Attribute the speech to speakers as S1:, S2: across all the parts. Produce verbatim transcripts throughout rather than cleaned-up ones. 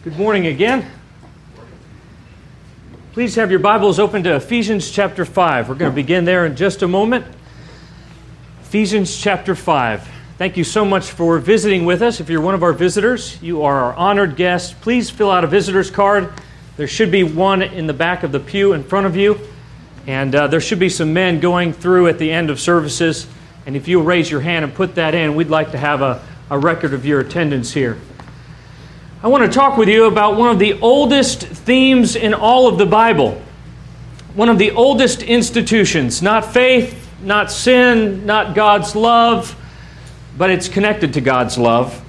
S1: Good morning again. Please have your Bibles open to Ephesians chapter five. We're going to begin there in just a moment. Ephesians chapter five. Thank you so much for visiting with us. If you're one of our visitors, you are our honored guest. Please fill out a visitor's card. There should be one in the back of the pew in front of you. And uh, there should be some men going through at the end of services. And if you'll raise your hand and put that in, we'd like to have a, a record of your attendance here. I want to talk with you about one of the oldest themes in all of the Bible. One of the oldest institutions. Not faith, not sin, not God's love, but it's connected to God's love.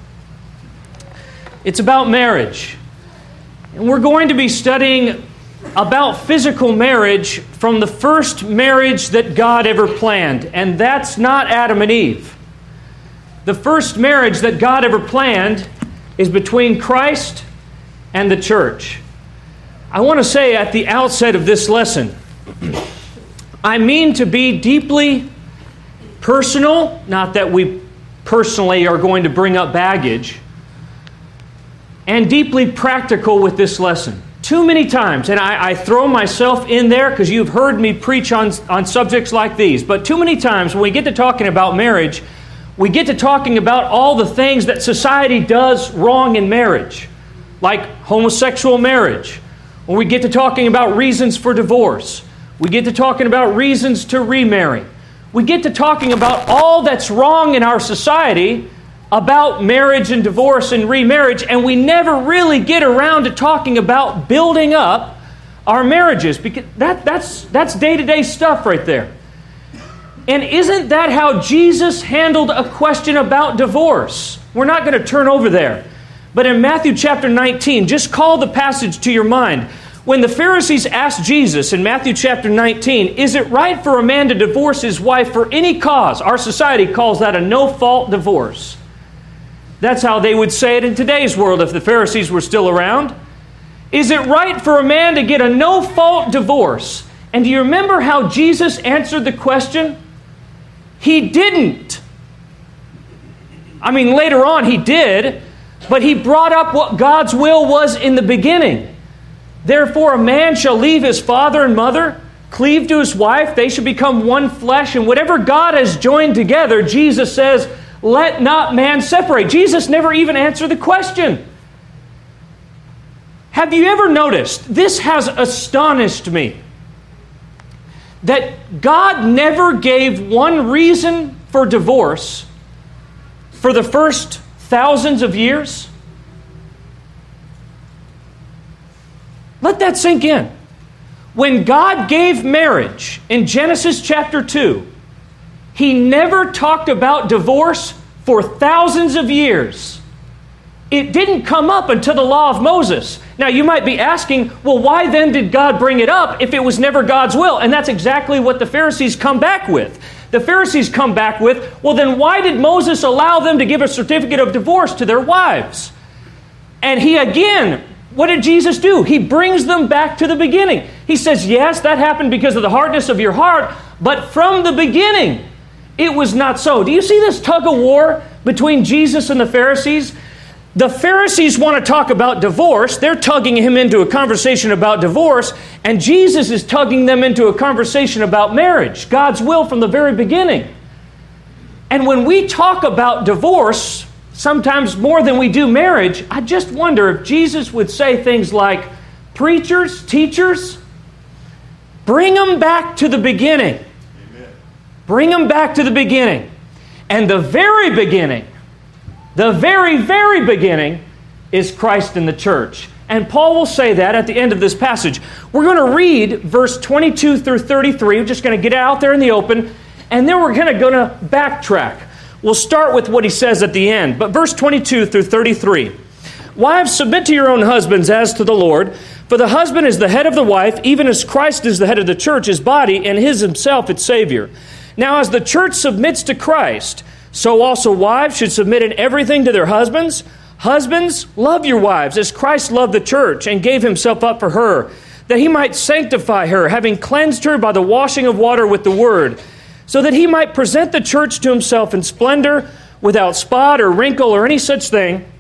S1: It's about marriage. And we're going to be studying about physical marriage from the first marriage that God ever planned. And that's not Adam and Eve. The first marriage that God ever planned is between Christ and the church. I want to say at the outset of this lesson, I mean to be deeply personal, not that we personally are going to bring up baggage, and deeply practical with this lesson. Too many times, and I, I throw myself in there because you've heard me preach on, on subjects like these, but too many times when we get to talking about marriage, we get to talking about all the things that society does wrong in marriage, like homosexual marriage. When we get to talking about reasons for divorce, we get to talking about reasons to remarry. We get to talking about all that's wrong in our society about marriage and divorce and remarriage, and we never really get around to talking about building up our marriages, because that, that's, that's day-to-day stuff right there. And isn't that how Jesus handled a question about divorce? We're not going to turn over there. But in Matthew chapter nineteen, just call the passage to your mind. When the Pharisees asked Jesus in Matthew chapter nineteen, is it right for a man to divorce his wife for any cause? Our society calls that a no-fault divorce. That's how they would say it in today's world if the Pharisees were still around. Is it right for a man to get a no-fault divorce? And do you remember how Jesus answered the question? He didn't. I mean, later on he did, but he brought up what God's will was in the beginning. Therefore, a man shall leave his father and mother, cleave to his wife, they shall become one flesh, and whatever God has joined together, Jesus says, let not man separate. Jesus never even answered the question. Have you ever noticed, this has astonished me, that God never gave one reason for divorce for the first thousands of years? Let that sink in. When God gave marriage in Genesis chapter two, He never talked about divorce for thousands of years. It didn't come up until the law of Moses. Now, you might be asking, well, why then did God bring it up if it was never God's will? And that's exactly what the Pharisees come back with. The Pharisees come back with, well, then why did Moses allow them to give a certificate of divorce to their wives? And he again, what did Jesus do? He brings them back to the beginning. He says, yes, that happened because of the hardness of your heart, but from the beginning, it was not so. Do you see this tug of war between Jesus and the Pharisees? The Pharisees want to talk about divorce. They're tugging him into a conversation about divorce, and Jesus is tugging them into a conversation about marriage, God's will from the very beginning. And when we talk about divorce, sometimes more than we do marriage, I just wonder if Jesus would say things like, preachers, teachers, bring them back to the beginning. Amen. Bring them back to the beginning. And the very beginning, the very, very beginning is Christ in the church. And Paul will say that at the end of this passage. We're going to read verse twenty-two through thirty-three. We're just going to get out there in the open, and then we're going to go to backtrack. We'll start with what he says at the end. But verse twenty-two through thirty-three. Wives, submit to your own husbands as to the Lord. For the husband is the head of the wife, even as Christ is the head of the church, his body, and his himself its Savior. Now as the church submits to Christ, so also wives should submit in everything to their husbands. Husbands, love your wives as Christ loved the church and gave himself up for her, that he might sanctify her, having cleansed her by the washing of water with the word, so that he might present the church to himself in splendor, without spot or wrinkle or any such thing,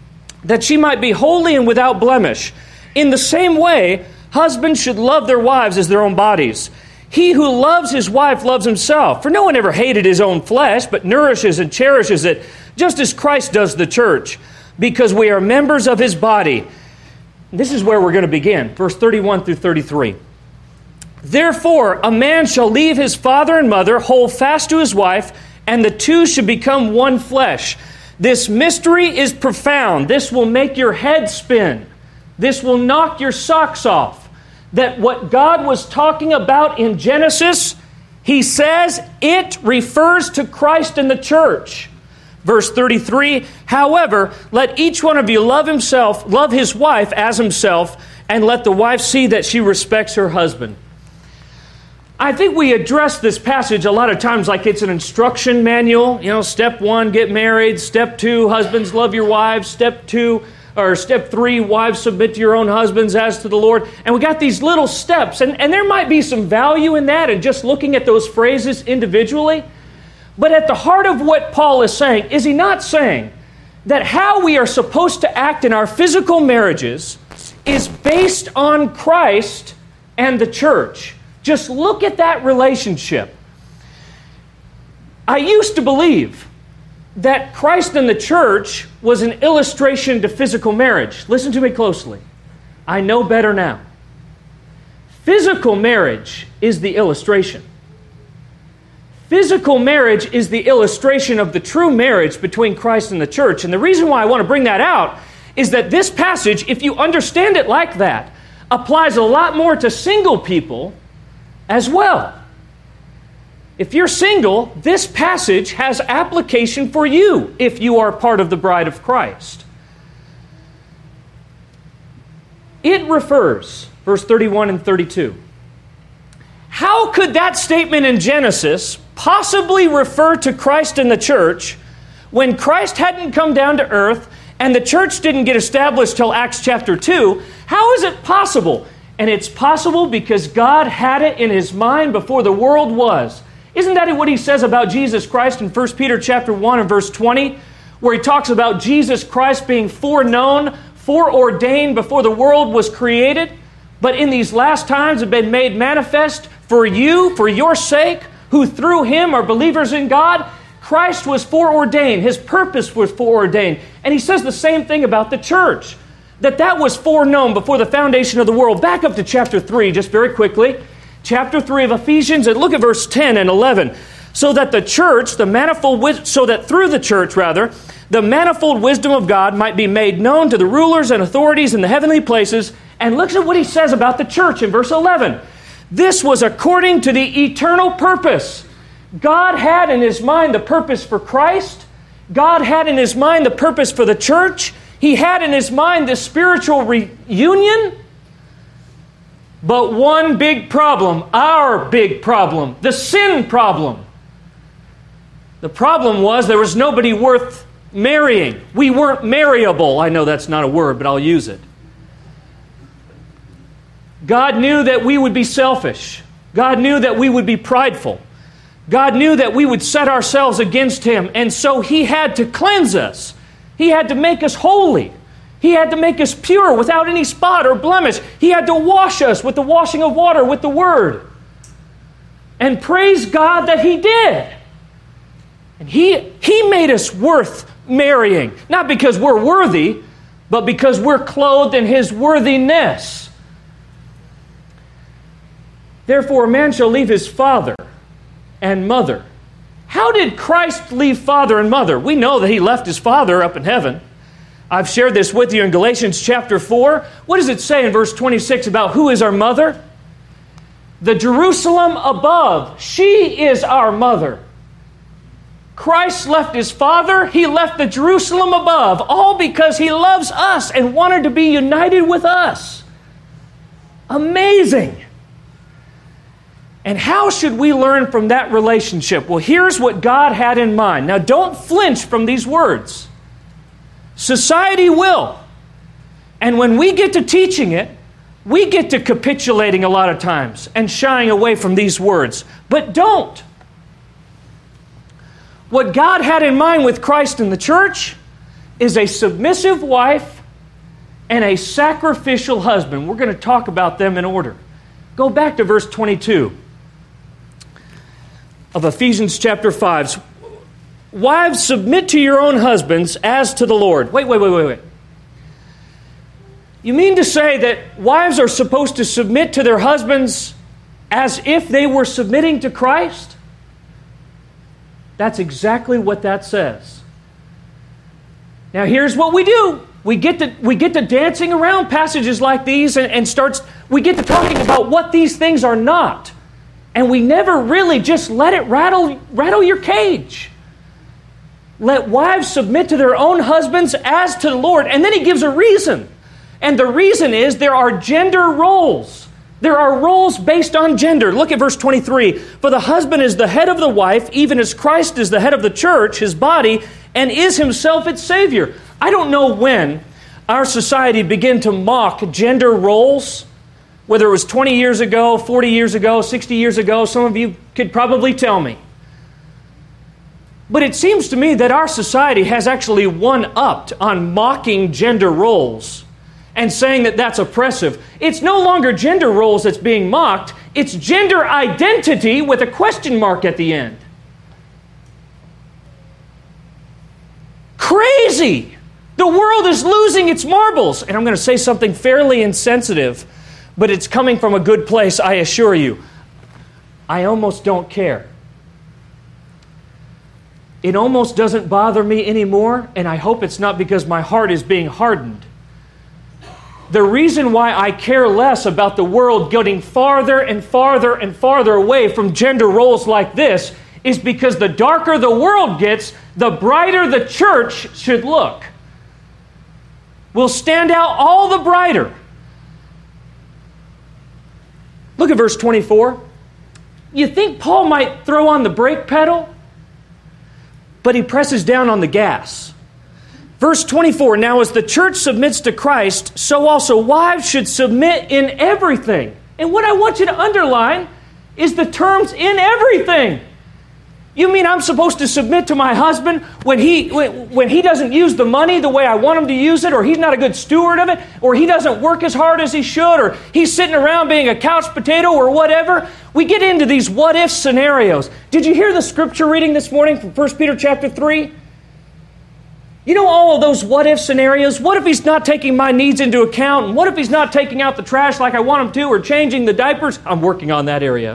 S1: that she might be holy and without blemish. In the same way, husbands should love their wives as their own bodies. He who loves his wife loves himself. For no one ever hated his own flesh, but nourishes and cherishes it, just as Christ does the church, because we are members of his body. This is where we're going to begin, verse thirty-one through thirty-three. Therefore, a man shall leave his father and mother, hold fast to his wife, and the two should become one flesh. This mystery is profound. This will make your head spin. This will knock your socks off. That what God was talking about in Genesis, he says it refers to Christ and the church. Verse thirty-three, however, let each one of you love himself, love his wife as himself, and let the wife see that she respects her husband. I think we address this passage a lot of times like it's an instruction manual. You know, step one, get married. Step two, husbands, love your wives. Step two, or step three, wives, submit to your own husbands as to the Lord. And we got these little steps, and, and there might be some value in that and just looking at those phrases individually. But at the heart of what Paul is saying, is he not saying that how we are supposed to act in our physical marriages is based on Christ and the church? Just look at that relationship. I used to believe that Christ and the church was an illustration to physical marriage. Listen to me closely. I know better now. Physical marriage is the illustration. Physical marriage is the illustration of the true marriage between Christ and the church. And the reason why I want to bring that out is that this passage, if you understand it like that, applies a lot more to single people as well. If you're single, this passage has application for you if you are part of the bride of Christ. It refers, verse thirty-one and thirty-two. How could that statement in Genesis possibly refer to Christ and the church when Christ hadn't come down to earth and the church didn't get established till Acts chapter two? How is it possible? And it's possible because God had it in his mind before the world was. Isn't that what he says about Jesus Christ in First Peter chapter one and verse twenty, where he talks about Jesus Christ being foreknown, foreordained before the world was created, but in these last times have been made manifest for you, for your sake, who through him are believers in God? Christ was foreordained. His purpose was foreordained. And he says the same thing about the church, that that was foreknown before the foundation of the world. Back up to chapter three, just very quickly. Chapter three of Ephesians, and look at verse ten and eleven. So that the church, the manifold, so that through the church, rather, the manifold wisdom of God might be made known to the rulers and authorities in the heavenly places. And look at what he says about the church in verse eleven. This was according to the eternal purpose. God had in his mind the purpose for Christ. God had in his mind the purpose for the church. He had in his mind this spiritual reunion. But one big problem, our big problem, the sin problem. The problem was there was nobody worth marrying. We weren't marryable. I know that's not a word, but I'll use it. God knew that we would be selfish. God knew that we would be prideful. God knew that we would set ourselves against him. And so he had to cleanse us. He had to make us holy. He had to make us pure without any spot or blemish. He had to wash us with the washing of water with the Word. And praise God that he did. And he, he made us worth marrying. Not because we're worthy, but because we're clothed in his worthiness. Therefore, a man shall leave his father and mother. How did Christ leave father and mother? We know that he left his father up in heaven. I've shared this with you in Galatians chapter four. What does it say in verse twenty-six about who is our mother? The Jerusalem above. She is our mother. Christ left his father. He left the Jerusalem above, all because he loves us and wanted to be united with us. Amazing. And how should we learn from that relationship? Well, here's what God had in mind. Now, don't flinch from these words. Society will. And when we get to teaching it, we get to capitulating a lot of times and shying away from these words. But don't. What God had in mind with Christ and the church is a submissive wife and a sacrificial husband. We're going to talk about them in order. Go back to verse twenty-two of Ephesians chapter five. Wives, submit to your own husbands as to the Lord. Wait, wait, wait, wait, wait. You mean to say that wives are supposed to submit to their husbands as if they were submitting to Christ? That's exactly what that says. Now here's what we do. We get to, we get to dancing around passages like these and, and starts, we get to talking about what these things are not. And we never really just let it rattle, rattle your cage. Let wives submit to their own husbands as to the Lord. And then he gives a reason. And the reason is there are gender roles. There are roles based on gender. Look at verse twenty-three. For the husband is the head of the wife, even as Christ is the head of the church, his body, and is himself its Savior. I don't know when our society began to mock gender roles, whether it was twenty years ago, forty years ago, sixty years ago. Some of you could probably tell me. But it seems to me that our society has actually one-upped on mocking gender roles and saying that that's oppressive. It's no longer gender roles that's being mocked. It's gender identity with a question mark at the end. Crazy! The world is losing its marbles. And I'm going to say something fairly insensitive, but it's coming from a good place, I assure you. I almost don't care. It almost doesn't bother me anymore, and I hope it's not because my heart is being hardened. The reason why I care less about the world getting farther and farther and farther away from gender roles like this is because the darker the world gets, the brighter the church should look. We'll stand out all the brighter. Look at verse twenty-four. You think Paul might throw on the brake pedal? But he presses down on the gas. Verse twenty-four, now as the church submits to Christ, so also wives should submit in everything. And what I want you to underline is the terms in everything. You mean I'm supposed to submit to my husband when he when, when he doesn't use the money the way I want him to use it, or he's not a good steward of it, or he doesn't work as hard as he should, or he's sitting around being a couch potato or whatever? We get into these what-if scenarios. Did you hear the scripture reading this morning from First Peter chapter three? You know all of those what-if scenarios? What if he's not taking my needs into account? And what if he's not taking out the trash like I want him to, or changing the diapers? I'm working on that area.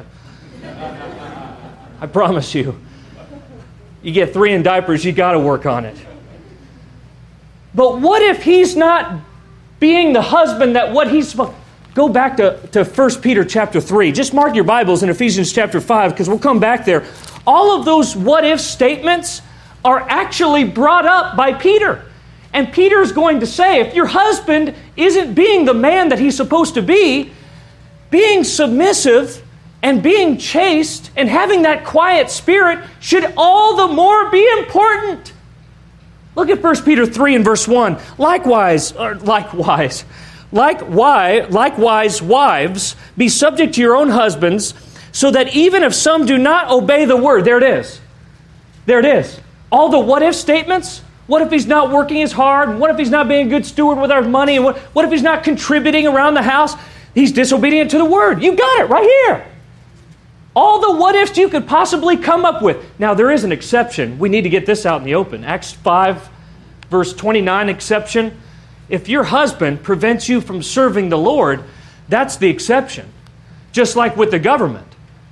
S1: I promise you. You get three in diapers, you got to work on it. But what if he's not being the husband that what he's supposed... Go back to, to First Peter chapter three. Just mark your Bibles in Ephesians chapter five, because we'll come back there. All of those what-if statements are actually brought up by Peter. And Peter's going to say, if your husband isn't being the man that he's supposed to be, being submissive and being chaste and having that quiet spirit should all the more be important. Look at First Peter three and verse one. Likewise, or likewise, likewise, likewise, wives, be subject to your own husbands, so that even if some do not obey the word, there it is. There it is. All the what-if statements. What if he's not working as hard? And what if he's not being a good steward with our money? And what, what if he's not contributing around the house? He's disobedient to the word. You got it right here. All the what-ifs you could possibly come up with. Now, there is an exception. We need to get this out in the open. Acts five, verse twenty-nine, exception. If your husband prevents you from serving the Lord, that's the exception. Just like with the government.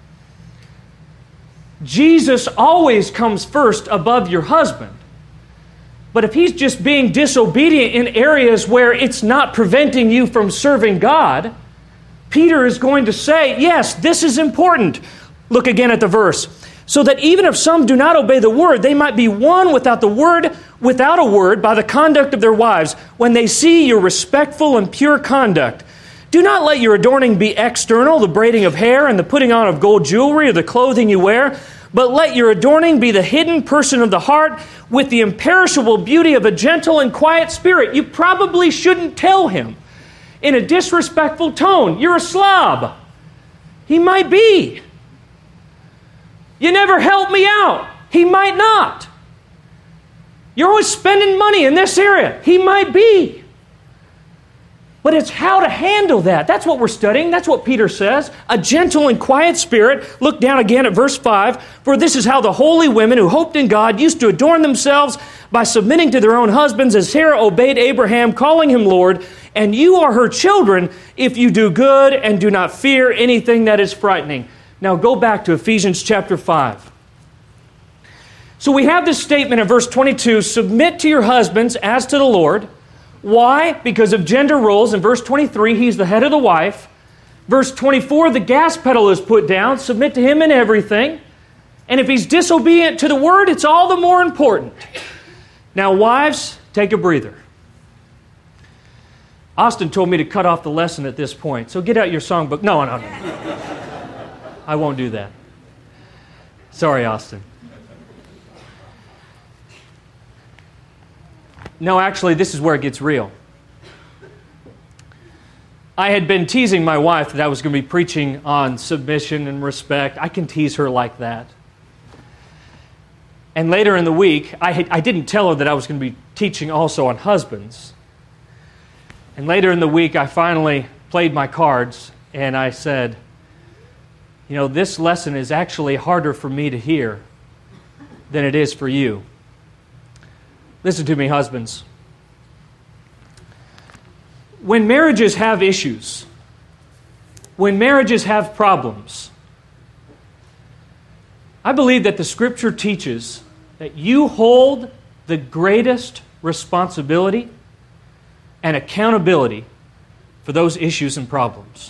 S1: Jesus always comes first above your husband. But if he's just being disobedient in areas where it's not preventing you from serving God, Peter is going to say, yes, this is important. Look again at the verse. So that even if some do not obey the word, they might be won without the word, without a word, by the conduct of their wives, when they see your respectful and pure conduct. Do not let your adorning be external, the braiding of hair and the putting on of gold jewelry or the clothing you wear, but let your adorning be the hidden person of the heart with the imperishable beauty of a gentle and quiet spirit. You probably shouldn't tell him in a disrespectful tone, you're a slob. He might be. You never helped me out. He might not. You're always spending money in this area. He might be. But it's how to handle that. That's what we're studying. That's what Peter says. A gentle and quiet spirit. Look down again at verse five. For this is how the holy women who hoped in God used to adorn themselves by submitting to their own husbands, as Sarah obeyed Abraham, calling him Lord. And you are her children if you do good and do not fear anything that is frightening. Now go back to Ephesians chapter five. So we have this statement in verse twenty-two, submit to your husbands as to the Lord. Why? Because of gender roles. In verse twenty-three, he's the head of the wife. Verse twenty-four, the gas pedal is put down. Submit to him in everything. And if he's disobedient to the word, it's all the more important. Now, wives, take a breather. Austin told me to cut off the lesson at this point, so get out your songbook. No, no, no. I won't do that. Sorry, Austin. No, actually, this is where it gets real. I had been teasing my wife that I was going to be preaching on submission and respect. I can tease her like that. And later in the week, I, had, I didn't tell her that I was going to be teaching also on husbands. And later in the week, I finally played my cards, and I said, you know, this lesson is actually harder for me to hear than it is for you. Listen to me, husbands. When marriages have issues, when marriages have problems, I believe that the Scripture teaches that you hold the greatest responsibility and accountability for those issues and problems.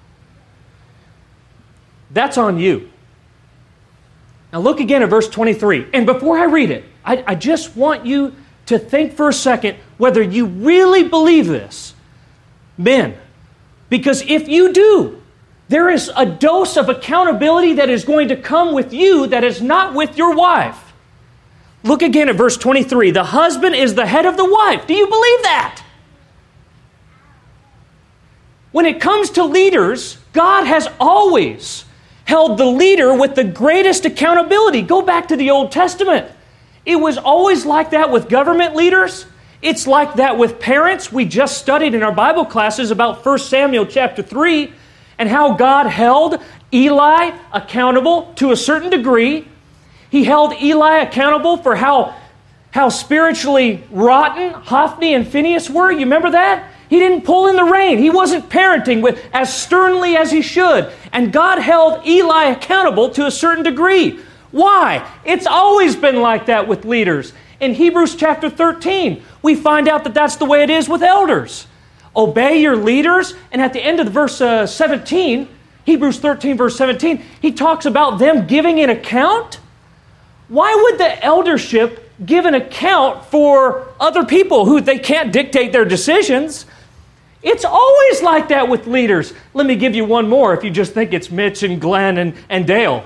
S1: That's on you. Now look again at verse twenty-three. And before I read it, I, I just want you to think for a second whether you really believe this. Men, because if you do, there is a dose of accountability that is going to come with you that is not with your wife. Look again at verse twenty-three. The husband is the head of the wife. Do you believe that? When it comes to leaders, God has always held the leader with the greatest accountability. Go back to the Old Testament. It was always like that with government leaders. It's like that with parents. We just studied in our Bible classes about First Samuel chapter three and how God held Eli accountable to a certain degree. He held Eli accountable for how, how spiritually rotten Hophni and Phinehas were. You remember that? He didn't pull in the rein. He wasn't parenting with as sternly as he should. And God held Eli accountable to a certain degree. Why? It's always been like that with leaders. In Hebrews chapter thirteen, we find out that that's the way it is with elders. Obey your leaders. And at the end of the verse uh, seventeen, Hebrews thirteen verse seventeen, he talks about them giving an account. Why would the eldership give an account for other people who they can't dictate their decisions? It's always like that with leaders. Let me give you one more if you just think it's Mitch and Glenn and, and Dale.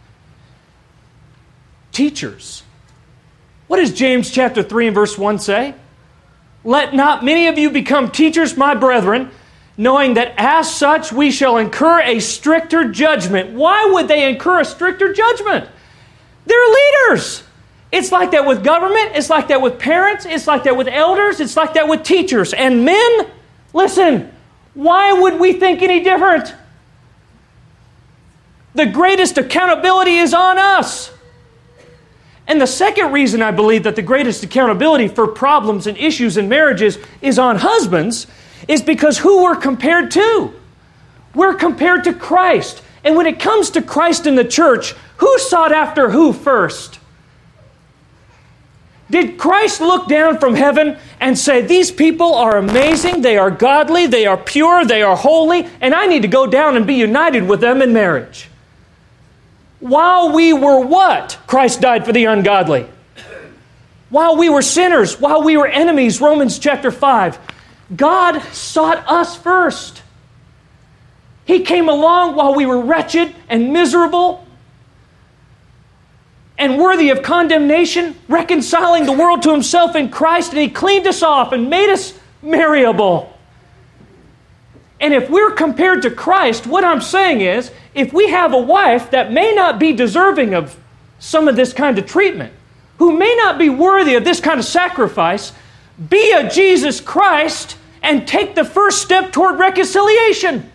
S1: Teachers. What does James chapter three and verse one say? Let not many of you become teachers, my brethren, knowing that as such we shall incur a stricter judgment. Why would they incur a stricter judgment? They're leaders. It's like that with government. It's like that with parents. It's like that with elders. It's like that with teachers. And men, listen, why would we think any different? The greatest accountability is on us. And the second reason I believe that the greatest accountability for problems and issues in marriages is on husbands is because who we're compared to. We're compared to Christ. And when it comes to Christ in the church, who sought after who first? Did Christ look down from heaven and say, these people are amazing, they are godly, they are pure, they are holy, and I need to go down and be united with them in marriage? While we were what? Christ died for the ungodly. While we were sinners, while we were enemies, Romans chapter five, God sought us first. He came along while we were wretched and miserable and worthy of condemnation, reconciling the world to Himself in Christ, and He cleaned us off and made us marriable. And if we're compared to Christ, what I'm saying is, if we have a wife that may not be deserving of some of this kind of treatment, who may not be worthy of this kind of sacrifice, be a Jesus Christ and take the first step toward reconciliation.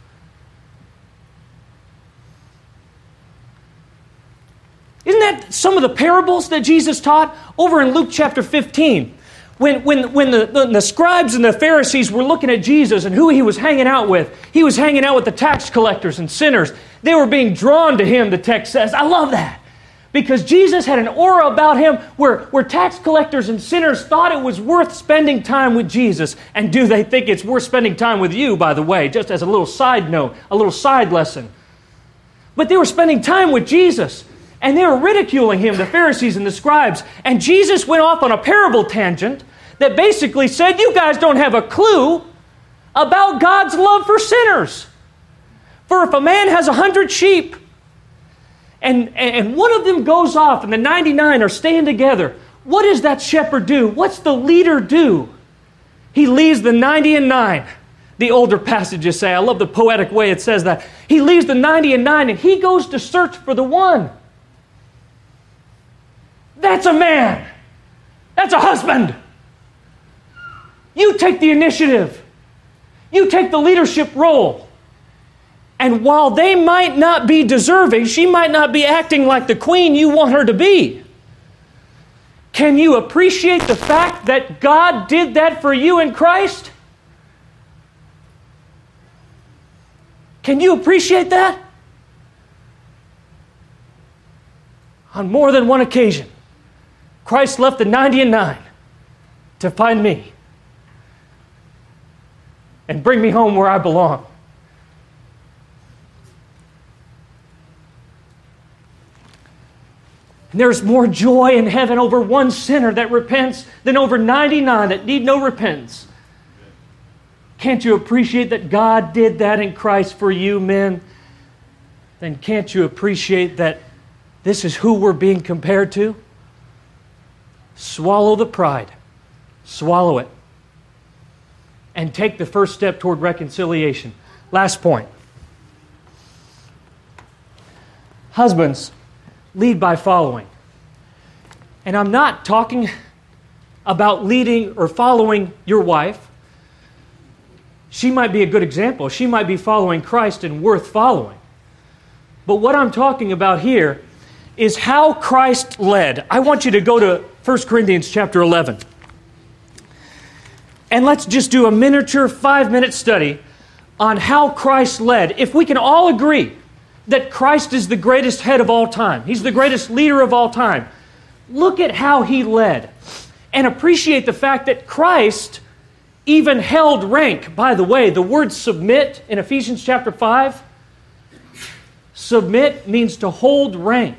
S1: Isn't that some of the parables that Jesus taught over in Luke chapter fifteen? When, when, when the, the, the scribes and the Pharisees were looking at Jesus and who he was hanging out with, he was hanging out with the tax collectors and sinners. They were being drawn to him, the text says. I love that. Because Jesus had an aura about him where, where tax collectors and sinners thought it was worth spending time with Jesus. And do they think it's worth spending time with you, by the way, just as a little side note, a little side lesson. But they were spending time with Jesus. And they were ridiculing him, the Pharisees and the scribes. And Jesus went off on a parable tangent that basically said, you guys don't have a clue about God's love for sinners. For if a man has a hundred sheep, and, and one of them goes off and the ninety-nine are staying together, what does that shepherd do? What's the leader do? He leaves the ninety and nine. The older passages say, I love the poetic way it says that. He leaves the ninety and nine and he goes to search for the one. That's a man. That's a husband. You take the initiative. You take the leadership role. And while they might not be deserving, she might not be acting like the queen you want her to be. Can you appreciate the fact that God did that for you in Christ? Can you appreciate that? On more than one occasion, Christ left the ninety and nine to find me and bring me home where I belong. And there's more joy in heaven over one sinner that repents than over ninety-nine that need no repentance. Can't you appreciate that God did that in Christ for you, men? Then can't you appreciate that this is who we're being compared to? Swallow the pride. Swallow it. And take the first step toward reconciliation. Last point. Husbands, lead by following. And I'm not talking about leading or following your wife. She might be a good example. She might be following Christ and worth following. But what I'm talking about here is how Christ led. I want you to go to First Corinthians chapter eleven. And let's just do a miniature five-minute study on how Christ led. If we can all agree that Christ is the greatest head of all time, He's the greatest leader of all time, look at how He led. And appreciate the fact that Christ even held rank. By the way, the word submit in Ephesians chapter five, submit means to hold rank.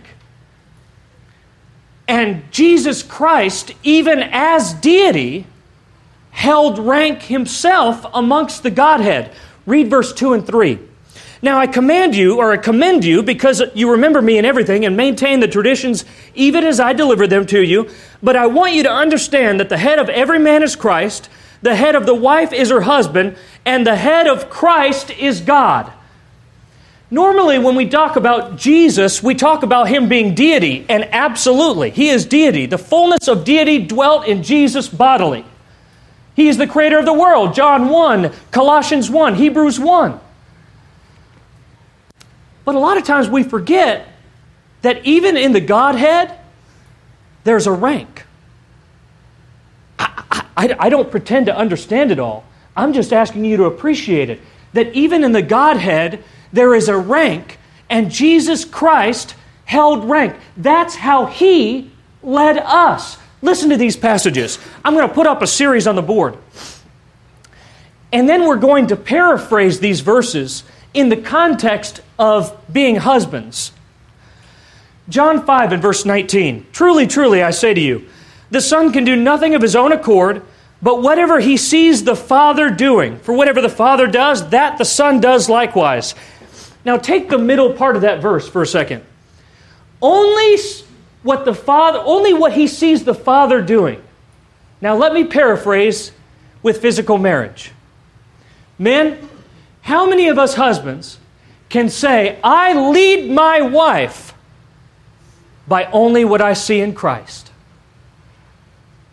S1: And Jesus Christ, even as deity, held rank Himself amongst the Godhead. Read verse two and three. Now I command you, or I commend you, because you remember me in everything and maintain the traditions even as I delivered them to you. But I want you to understand that the head of every man is Christ, the head of the wife is her husband, and the head of Christ is God. Normally, when we talk about Jesus, we talk about Him being deity, and absolutely, He is deity. The fullness of deity dwelt in Jesus bodily. He is the creator of the world, John one, Colossians one, Hebrews one. But a lot of times we forget that even in the Godhead, there's a rank. I, I, I don't pretend to understand it all. I'm just asking you to appreciate it. That even in the Godhead, there is a rank, and Jesus Christ held rank. That's how He led us. Listen to these passages. I'm going to put up a series on the board. And then we're going to paraphrase these verses in the context of being husbands. John five and verse nineteen. Truly, truly, I say to you, the Son can do nothing of His own accord, but whatever He sees the Father doing, for whatever the Father does, that the Son does likewise. Now take the middle part of that verse for a second. Only what the Father, only what He sees the Father doing. Now let me paraphrase with physical marriage. Men, how many of us husbands can say, I lead my wife by only what I see in Christ?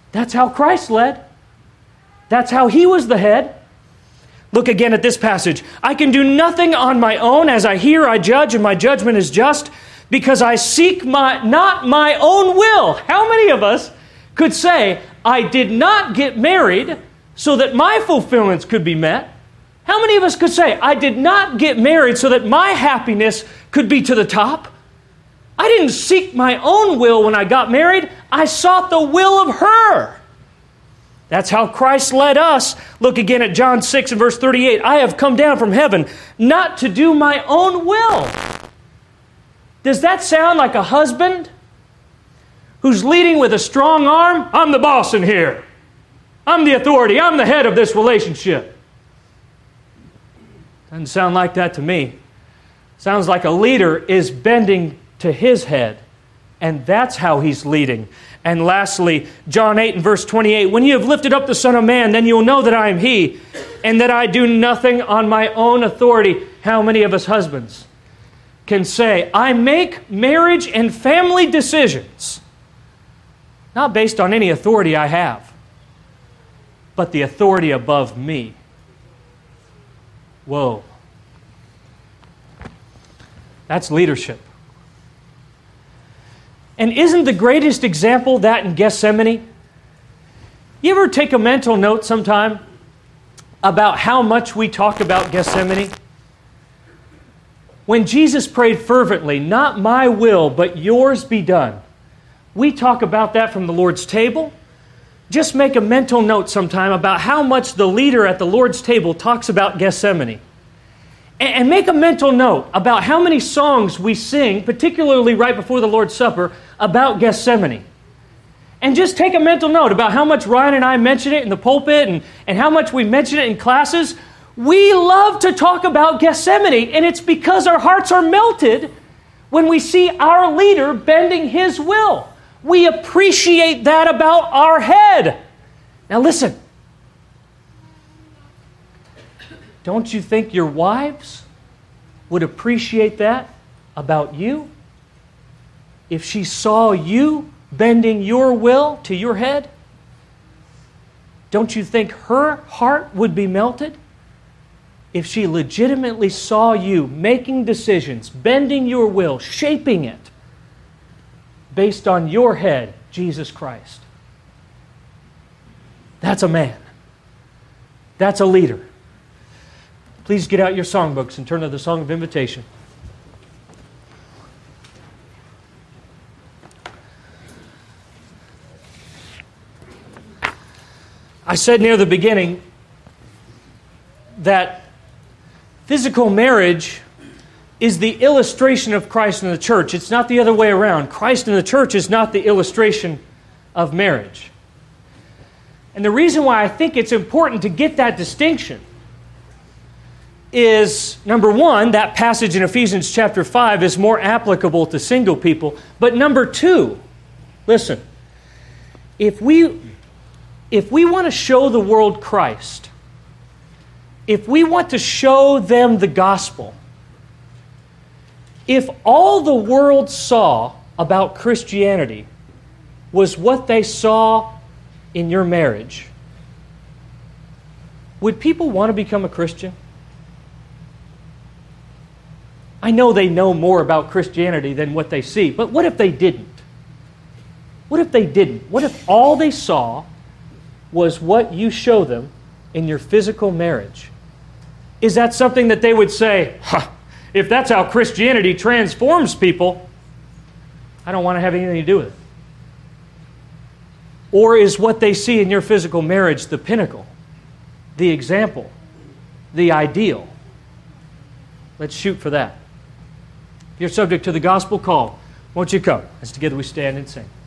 S1: That's how Christ led. That's how He was the head. Look again at this passage. I can do nothing on my own. As I hear, I judge, and my judgment is just, because I seek my not my own will. How many of us could say, I did not get married so that my fulfillments could be met? How many of us could say, I did not get married so that my happiness could be to the top? I didn't seek my own will when I got married. I sought the will of her. That's how Christ led us. Look again at John six and verse thirty-eight. I have come down from heaven not to do my own will. Does that sound like a husband who's leading with a strong arm? I'm the boss in here. I'm the authority. I'm the head of this relationship. Doesn't sound like that to me. Sounds like a leader is bending to his head, and that's how he's leading. And lastly, John eight and verse twenty-eight, when you have lifted up the Son of Man, then you'll know that I am He, and that I do nothing on my own authority. How many of us husbands can say, I make marriage and family decisions not based on any authority I have, but the authority above me? Whoa. That's leadership. And isn't the greatest example that in Gethsemane? You ever take a mental note sometime about how much we talk about Gethsemane? When Jesus prayed fervently, not my will, but yours be done, we talk about that from the Lord's table. Just make a mental note sometime about how much the leader at the Lord's table talks about Gethsemane. And make a mental note about how many songs we sing, particularly right before the Lord's Supper, about Gethsemane. And just take a mental note about how much Ryan and I mention it in the pulpit and, and how much we mention it in classes. We love to talk about Gethsemane, and it's because our hearts are melted when we see our leader bending His will. We appreciate that about our head. Now listen. Don't you think your wives would appreciate that about you? If she saw you bending your will to your head? Don't you think her heart would be melted? If she legitimately saw you making decisions, bending your will, shaping it based on your head, Jesus Christ. That's a man. That's a leader. Please get out your songbooks and turn to the Song of Invitation. I said near the beginning that physical marriage is the illustration of Christ in the church. It's not the other way around. Christ in the church is not the illustration of marriage. And the reason why I think it's important to get that distinction is, number one, that passage in Ephesians chapter five is more applicable to single people. But number two, listen, if we, if we want to show the world Christ, if we want to show them the gospel, if all the world saw about Christianity was what they saw in your marriage, would people want to become a Christian? I know they know more about Christianity than what they see, but what if they didn't? What if they didn't? What if all they saw was what you show them in your physical marriage? Is that something that they would say, huh, if that's how Christianity transforms people, I don't want to have anything to do with it? Or is what they see in your physical marriage the pinnacle, the example, the ideal? Let's shoot for that. If you're subject to the gospel call, won't you come as together we stand and sing?